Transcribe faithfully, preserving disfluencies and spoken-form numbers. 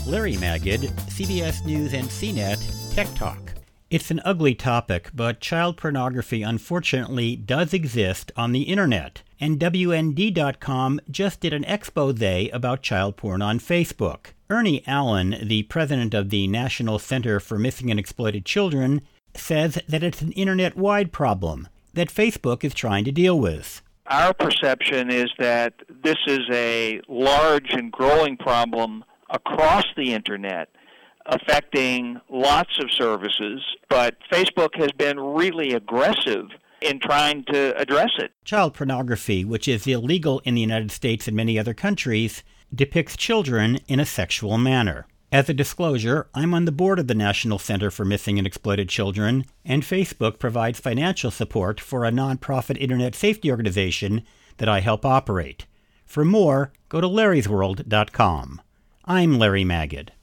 Larry Magid, C B S News and C net Tech Talk. It's an ugly topic, but child pornography unfortunately does exist on the internet. And W N D dot com just did an expose about child porn on Facebook. Ernie Allen, the president of the National Center for Missing and Exploited Children, says that it's an internet-wide problem that Facebook is trying to deal with. Our perception is that this is a large and growing problem across the internet, affecting lots of services, but Facebook has been really aggressive in trying to address it. Child pornography, which is illegal in the United States and many other countries, depicts children in a sexual manner. As a disclosure, I'm on the board of the National Center for Missing and Exploited Children, and Facebook provides financial support for a nonprofit internet safety organization that I help operate. For more, go to larrys world dot com. I'm Larry Magid.